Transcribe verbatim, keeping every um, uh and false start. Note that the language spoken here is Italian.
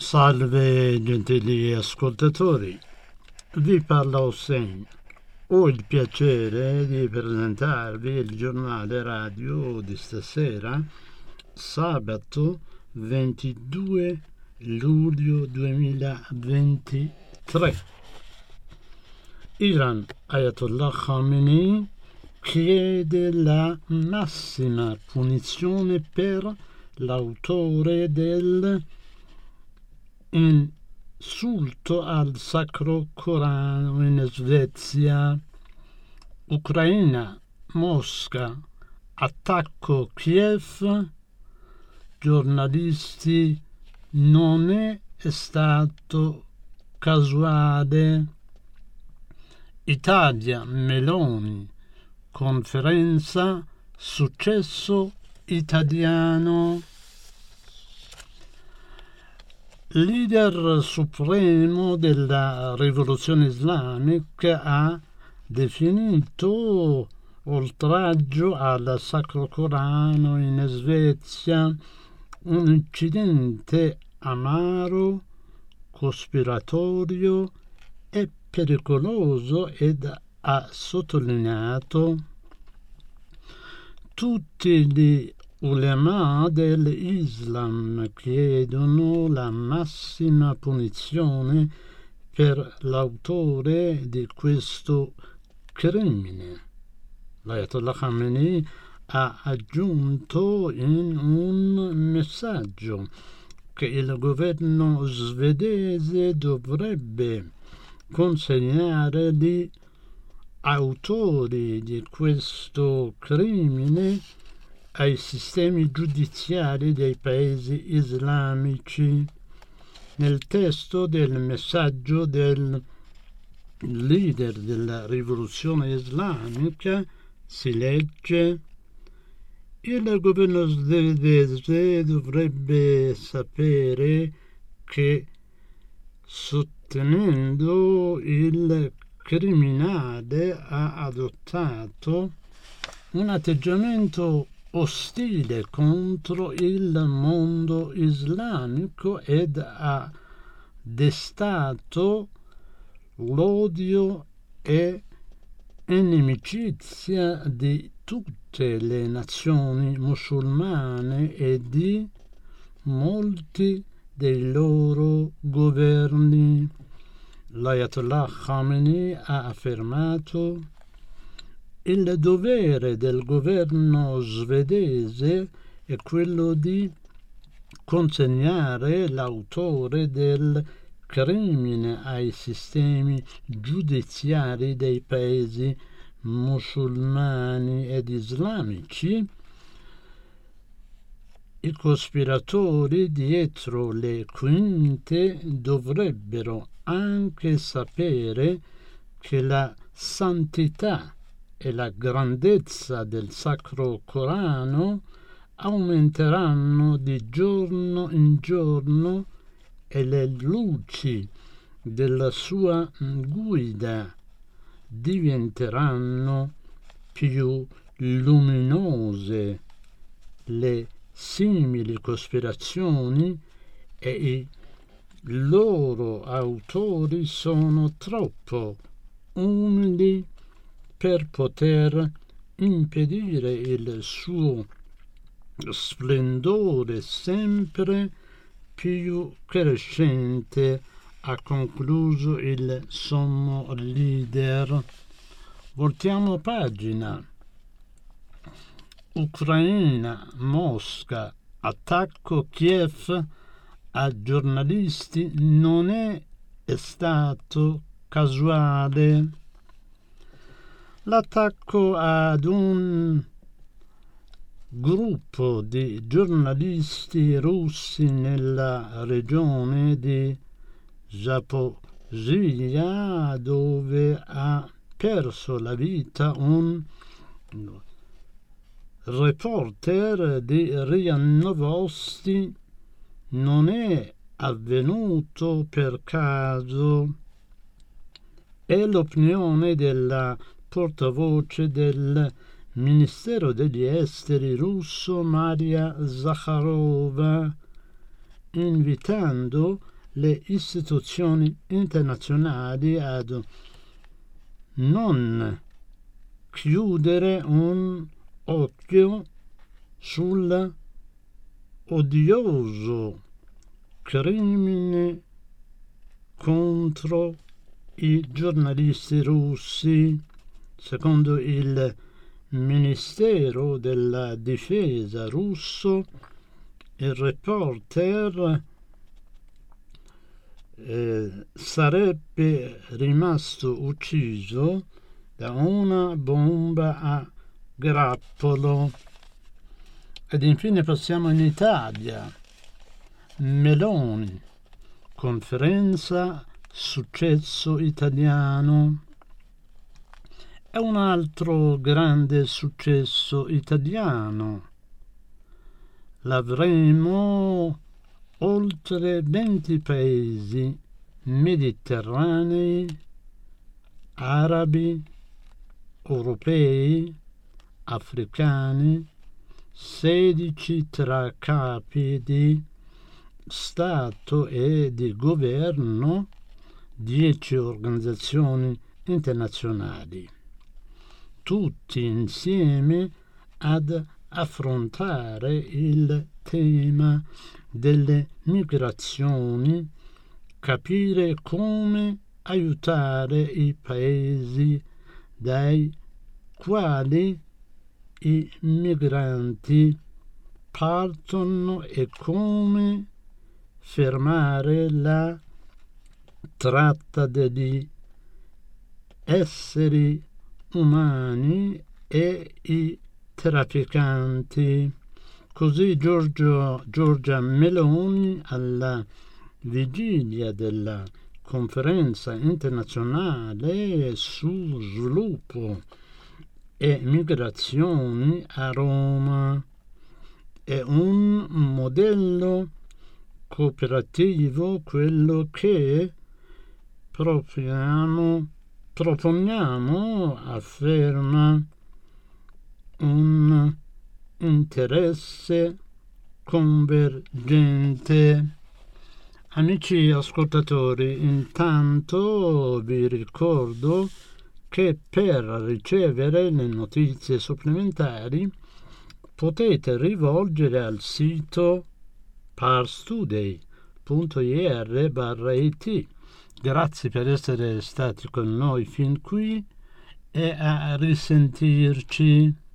Salve gentili ascoltatori, vi parla Hossein. Ho il piacere di presentarvi il giornale radio di stasera, sabato ventidue luglio duemilaventitré. Iran, Ayatollah Khamenei chiede la massima punizione per l'autore del insulto al Sacro Corano in Svezia. Ucraina, Mosca, attacco Kiev, giornalisti, non è stato casuale. Italia, Meloni, conferenza, successo italiano. Leader supremo della rivoluzione islamica ha definito oltraggio al Sacro Corano in Svezia un incidente amaro, cospiratorio e pericoloso ed ha sottolineato: tutti gli ulema dell'Islam chiedono la massima punizione per l'autore di questo crimine. L'Ayatollah Khamenei ha aggiunto in un messaggio che il governo svedese dovrebbe consegnare gli autori di questo crimine ai sistemi giudiziari dei paesi islamici. Nel testo del messaggio del leader della rivoluzione islamica si legge: il governo svedese dovrebbe sapere che, sostenendo il criminale, ha adottato un atteggiamento ostile contro il mondo islamico ed ha destato l'odio e inimicizia di tutte le nazioni musulmane e di molti dei loro governi. L'Ayatollah Khamenei ha affermato: il dovere del governo svedese è quello di consegnare l'autore del crimine ai sistemi giudiziari dei paesi musulmani ed islamici. I cospiratori dietro le quinte dovrebbero anche sapere che la santità e la grandezza del Sacro Corano aumenteranno di giorno in giorno e le luci della sua guida diventeranno più luminose. Le simili cospirazioni e i loro autori sono troppo umili per poter impedire il suo splendore sempre più crescente, ha concluso il sommo leader. Voltiamo pagina. Ucraina, Mosca, attacco Kiev a giornalisti non è stato casuale. L'attacco ad un gruppo di giornalisti russi nella regione di Zaporizhzhia, dove ha perso la vita un reporter di R I A Novosti, non è avvenuto per caso. È l'opinione della portavoce del Ministero degli Esteri russo Maria Zakharova, invitando le istituzioni internazionali ad non chiudere un occhio sul odioso crimine contro i giornalisti russi. Secondo il Ministero della Difesa russo, il reporter eh, sarebbe rimasto ucciso da una bomba a grappolo. Ed infine passiamo in Italia. Meloni, conferenza successo italiano. È un altro grande successo italiano. L'avremo oltre venti paesi mediterranei, arabi, europei, africani, sedici tra capi di Stato e di governo, dieci organizzazioni internazionali, tutti insieme ad affrontare il tema delle migrazioni, capire come aiutare i paesi dai quali i migranti partono e come fermare la tratta degli esseri umani e i trafficanti. Così Giorgio, Giorgia Meloni, alla vigilia della conferenza internazionale su sviluppo e migrazioni a Roma, è un modello cooperativo quello che proponiamo, proponiamo afferma un interesse convergente. Amici ascoltatori, intanto vi ricordo che per ricevere le notizie supplementari potete rivolgere al sito parstoday punto ir barra it. Grazie per essere stati con noi fin qui e a risentirci.